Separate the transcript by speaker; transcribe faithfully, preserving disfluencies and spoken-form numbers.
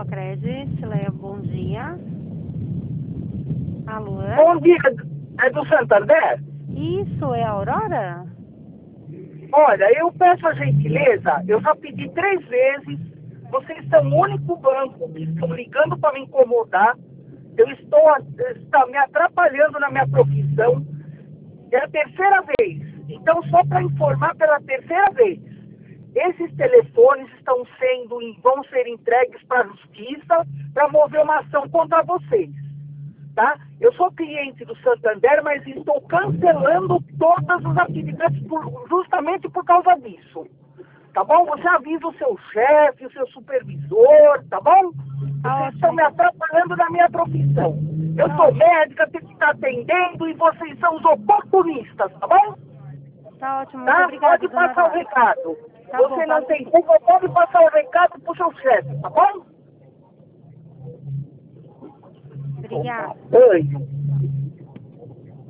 Speaker 1: Locred, Cileia, bom dia. Alô?
Speaker 2: Bom dia, é do Santander?
Speaker 1: Isso, é a Aurora?
Speaker 2: Olha, eu peço a gentileza, eu já pedi três vezes, vocês são o único banco que estão ligando para me incomodar, eu estou, está me atrapalhando na minha profissão, é a terceira vez, então só para informar pela terceira vez, esses telefones estão sendo, vão ser entregues para a justiça para mover uma ação contra vocês. Tá? Eu sou cliente do Santander, mas estou cancelando todas as atividades por, justamente por causa disso. Tá bom? Você avisa o seu chefe, o seu supervisor, tá bom?
Speaker 1: Tá
Speaker 2: Vocês
Speaker 1: ótimo.
Speaker 2: estão me atrapalhando na minha profissão. Eu
Speaker 1: Tá
Speaker 2: sou
Speaker 1: ótimo.
Speaker 2: médica, tenho que estar atendendo e vocês são os oportunistas, tá bom?
Speaker 1: Tá ótimo, muito
Speaker 2: Tá?
Speaker 1: obrigada,
Speaker 2: Pode
Speaker 1: dona
Speaker 2: passar o
Speaker 1: Aurora.
Speaker 2: recado.
Speaker 1: Tá
Speaker 2: Você
Speaker 1: bom,
Speaker 2: não
Speaker 1: tá.
Speaker 2: tem culpa, pode passar o recado pro seu chefe, tá bom?
Speaker 1: Obrigada.
Speaker 2: Banho.